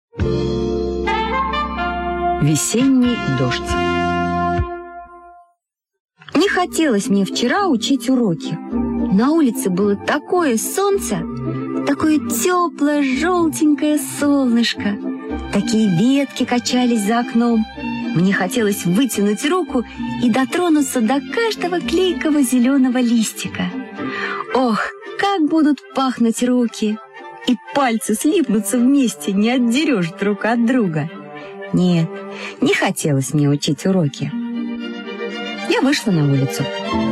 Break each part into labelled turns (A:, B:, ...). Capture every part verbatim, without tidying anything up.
A: Весенний дождь. Не хотелось мне вчера учить уроки. На улице было такое солнце, такое теплое желтенькое солнышко. Такие ветки качались за окном. Мне хотелось вытянуть руку и дотронуться до каждого клейкого зеленого листика. Ох, как будут пахнуть руки! И пальцы слипнутся вместе, не отдерешь друг от друга. Нет, не хотелось мне учить уроки. Я вышла на улицу.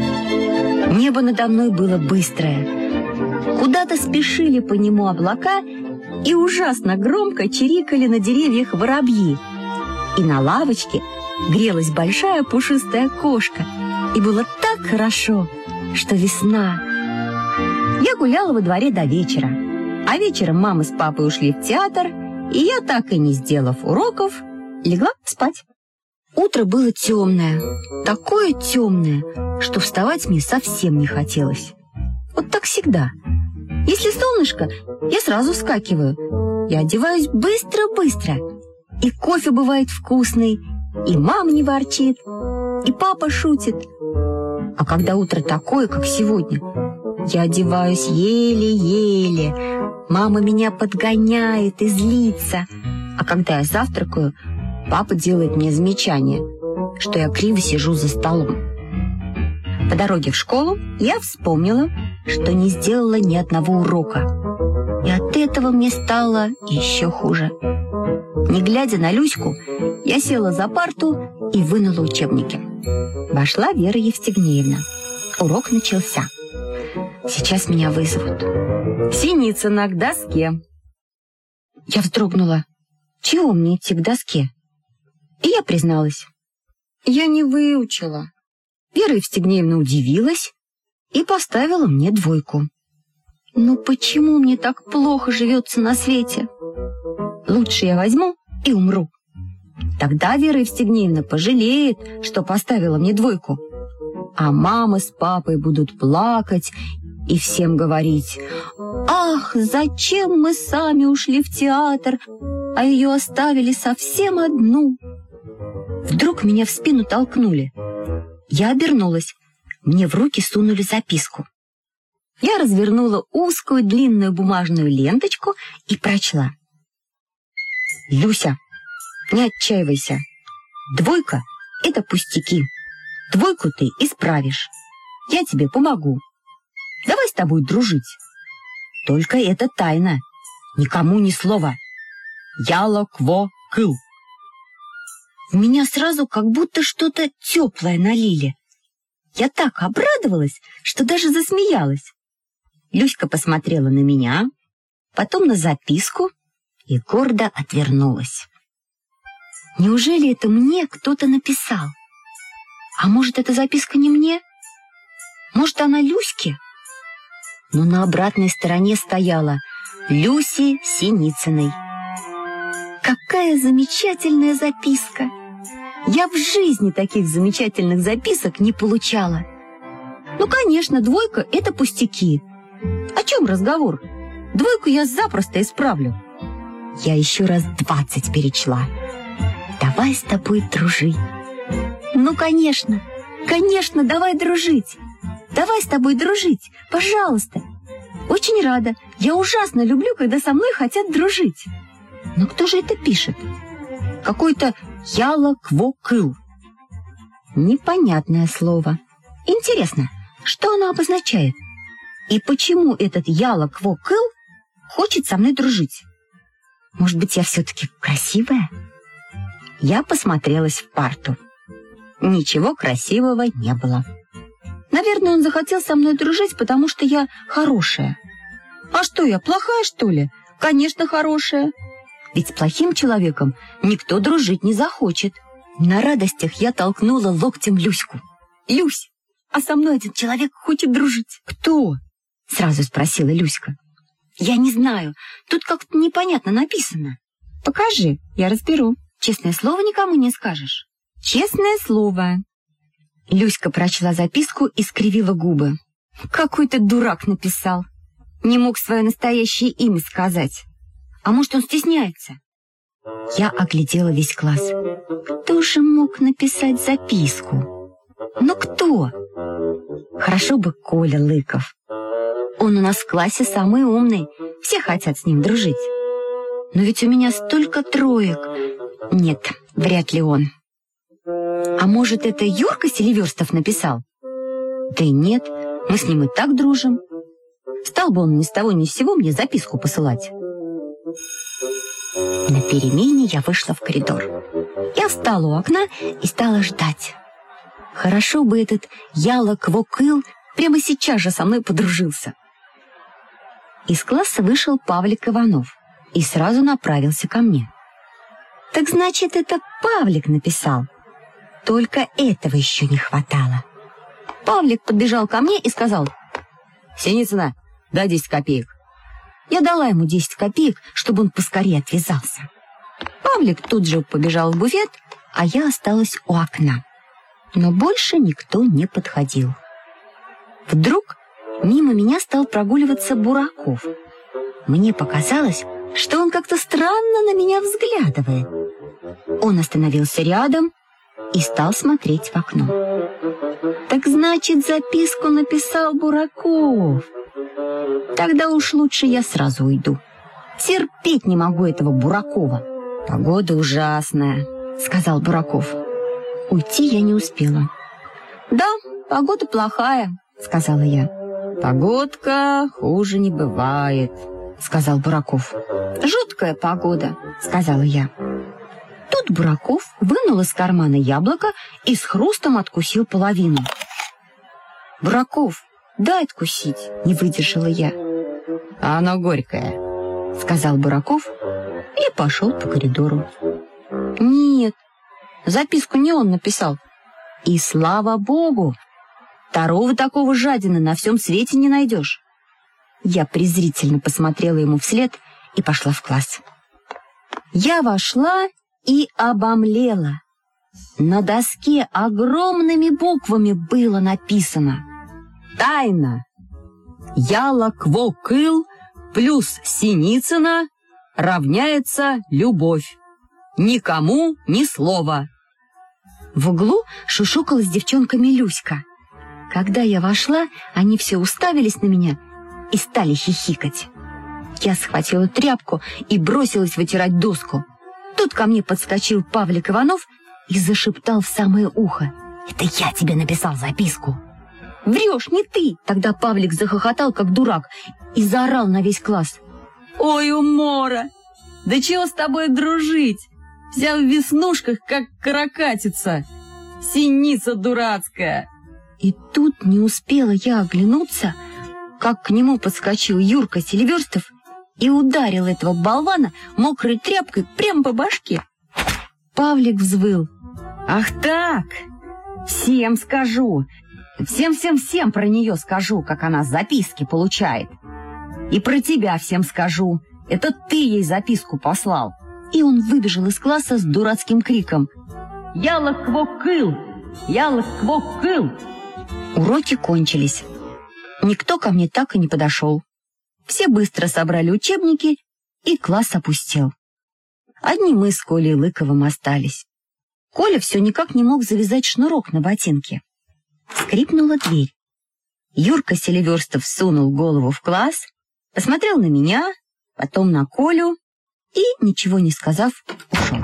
A: Небо надо мной было быстрое. Куда-то спешили по нему облака, и ужасно громко чирикали на деревьях воробьи. И на лавочке грелась большая пушистая кошка. И было так хорошо, что весна. Я гуляла во дворе до вечера. А вечером мама с папой ушли в театр, и я, так и не сделав уроков, легла спать. Утро было темное, такое темное, что вставать мне совсем не хотелось. Вот так всегда. Если солнышко, я сразу вскакиваю. Я одеваюсь быстро-быстро. И кофе бывает вкусный, и мама не ворчит, и папа шутит. А когда утро такое, как сегодня, я одеваюсь еле-еле. Мама меня подгоняет и злится. А когда я завтракаю, папа делает мне замечание, что я криво сижу за столом. По дороге в школу я вспомнила, что не сделала ни одного урока. И от этого мне стало еще хуже. Не глядя на Люську, я села за парту и вынула учебники. Вошла Вера Евстигнеевна. Урок начался. Сейчас меня вызовут. Синицына к доске. Я вздрогнула. Чего мне идти к доске? И я призналась. Я не выучила. Вера Евстигнеевна удивилась и поставила мне двойку. Ну почему мне так плохо живется на свете? Лучше я возьму и умру. Тогда Вера Евстигнеевна пожалеет, что поставила мне двойку. А мама с папой будут плакать и всем говорить: «Ах, зачем мы сами ушли в театр, а ее оставили совсем одну?» Вдруг меня в спину толкнули. Я обернулась. Мне в руки сунули записку. Я развернула узкую длинную бумажную ленточку и прочла. «Люся, не отчаивайся. Двойка — это пустяки. Двойку ты исправишь. Я тебе помогу. Давай с тобой дружить. Только это тайна. Никому ни слова. Яла кво кыл». В меня сразу как будто что-то теплое налили. Я так обрадовалась, что даже засмеялась. Люська посмотрела на меня, потом на записку и гордо отвернулась. Неужели это мне кто-то написал? А может, эта записка не мне? Может, она Люське? Но на обратной стороне стояла Люси Синицыной. Какая замечательная записка! Я в жизни таких замечательных записок не получала. Ну, конечно, двойка — это пустяки. О чем разговор? Двойку я запросто исправлю. Я еще раз двадцать перечла. Давай с тобой дружить. Ну, конечно, конечно, давай дружить. Давай с тобой дружить, пожалуйста. Очень рада. Я ужасно люблю, когда со мной хотят дружить. Но кто же это пишет? Какой-то яла кво кыл. Непонятное слово. Интересно, что оно обозначает? И почему этот яла кво кыл хочет со мной дружить? Может быть, я все-таки красивая? Я посмотрелась в парту. Ничего красивого не было. Наверное, он захотел со мной дружить, потому что я хорошая. А что, я плохая, что ли? Конечно, хорошая. Ведь с плохим человеком никто дружить не захочет. На радостях я толкнула локтем Люську. «Люсь, а со мной один человек хочет дружить». «Кто?» — сразу спросила Люська. «Я не знаю, тут как-то непонятно написано». «Покажи, я разберу. Честное слово, никому не скажешь». «Честное слово». Люська прочла записку и скривила губы. «Какой-то дурак написал. Не мог свое настоящее имя сказать. А может, он стесняется? Я оглядела весь класс. Кто же мог написать записку? Ну кто? Хорошо бы Коля Лыков. Он у нас в классе самый умный. Все хотят с ним дружить. Но ведь у меня столько троек. Нет, вряд ли он. А может, это Юрка Селиверстов написал? Да и нет, мы с ним и так дружим. Стал бы он ни с того ни с сего мне записку посылать. На перемене я вышла в коридор. Я встала у окна и стала ждать. Хорошо бы этот Яла Квокыл прямо сейчас же со мной подружился. Из класса вышел Павлик Иванов и сразу направился ко мне. Так значит, это Павлик написал. Только этого еще не хватало. Павлик подбежал ко мне и сказал: «Синицына, дай десять копеек». Я дала ему десять копеек, чтобы он поскорее отвязался. Павлик тут же побежал в буфет, а я осталась у окна. Но больше никто не подходил. Вдруг мимо меня стал прогуливаться Бураков. Мне показалось, что он как-то странно на меня взглядывает. Он остановился рядом и стал смотреть в окно. Так значит, записку написал Бураков. Тогда уж лучше я сразу уйду. Терпеть не могу этого Буракова. Погода ужасная, сказал Бураков. Уйти я не успела. Да, погода плохая, сказала я. Погодка хуже не бывает, сказал Бураков. Жуткая погода, сказала я. Тут Бураков вынул из кармана яблоко и с хрустом откусил половину. Бураков, дай откусить, не выдержала я. А оно горькое, сказал Бураков и пошел по коридору. Нет, записку не он написал. И слава богу, второго такого жадины на всем свете не найдешь. Я презрительно посмотрела ему вслед и пошла в класс. Я вошла и обомлела. На доске огромными буквами было написано: «Тайна. Яла Квокыл плюс Синицына равняется любовь. Никому ни слова». В углу шушукалась девчонка Милюська. Когда я вошла, они все уставились на меня и стали хихикать. Я схватила тряпку и бросилась вытирать доску. Тут ко мне подскочил Павлик Иванов и зашептал в самое ухо: «Это я тебе написал записку». «Врешь, не ты!» Тогда Павлик захохотал, как дурак, и заорал на весь класс: «Ой, умора! Да чего с тобой дружить? Вся в веснушках, как каракатица! Синица дурацкая!» И тут не успела я оглянуться, как к нему подскочил Юрка Селиверстов и ударил этого болвана мокрой тряпкой прямо по башке. Павлик взвыл: «Ах так! Всем скажу! Всем-всем-всем про нее скажу, как она записки получает! И про тебя всем скажу! Это ты ей записку послал!» И он выбежал из класса с дурацким криком: «Яла Квокыл! Яла Квокыл!» Уроки кончились. Никто ко мне так и не подошел. Все быстро собрали учебники, и класс опустел. Одни мы с Колей Лыковым остались. Коля все никак не мог завязать шнурок на ботинке. Скрипнула дверь. Юрка Селиверстов сунул голову в класс, посмотрел на меня, потом на Колю и, ничего не сказав, ушел.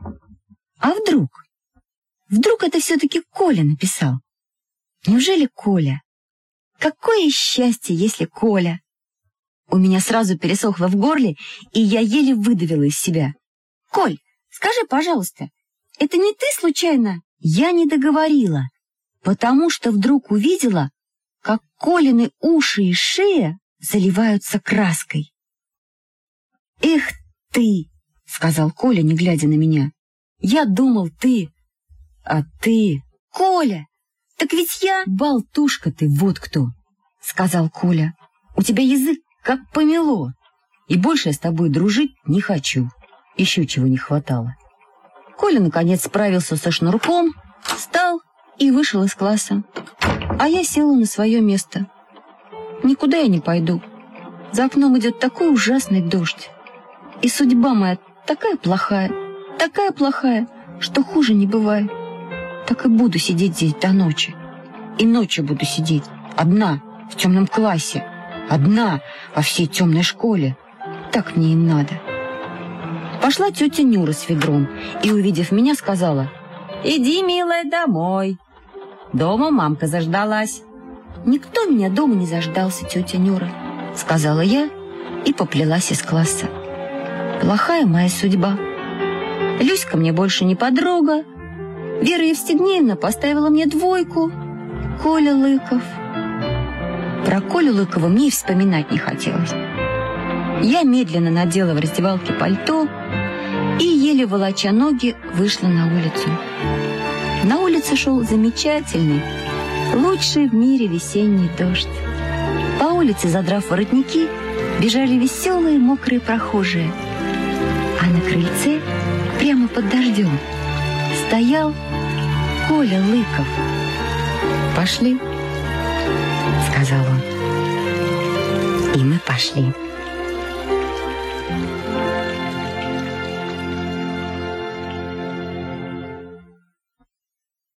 A: А вдруг? Вдруг это все-таки Коля написал? Неужели Коля? Какое счастье, если Коля! У меня сразу пересохло в горле, и я еле выдавила из себя: «Коль, скажи, пожалуйста, это не ты случайно?» Я не договорила, потому что вдруг увидела, как Колины уши и шея заливаются краской. «Эх ты!» — сказал Коля, не глядя на меня. «Я думал, ты... А ты... Коля! Так ведь я...» «Болтушка ты, вот кто!» — сказал Коля. «У тебя язык как помело, и больше я с тобой дружить не хочу. Еще чего не хватало». Коля, наконец, справился со шнурком, встал и вышел из класса. А я села на свое место. Никуда я не пойду. За окном идет такой ужасный дождь. И судьба моя такая плохая, такая плохая, что хуже не бывает. Так и буду сидеть здесь до ночи. И ночью буду сидеть, одна, в темном классе, одна во всей темной школе. Так мне и надо. Пошла тетя Нюра с ведром и, увидев меня, сказала: «Иди, милая, домой. Дома мамка заждалась». «Никто меня дома не заждался, тетя Нюра», — сказала я и поплелась из класса. Плохая моя судьба. Люська мне больше не подруга. Вера Евстигнеевна поставила мне двойку. Коля Лыков. Про Колю Лыкова мне и вспоминать не хотелось. Я медленно надела в раздевалке пальто и, еле волоча ноги, вышла на улицу. На улице шел замечательный, лучший в мире весенний дождь. По улице, задрав воротники, бежали веселые мокрые прохожие. А на крыльце, прямо под дождем, стоял Коля Лыков. «Пошли», — сказал он. И мы пошли.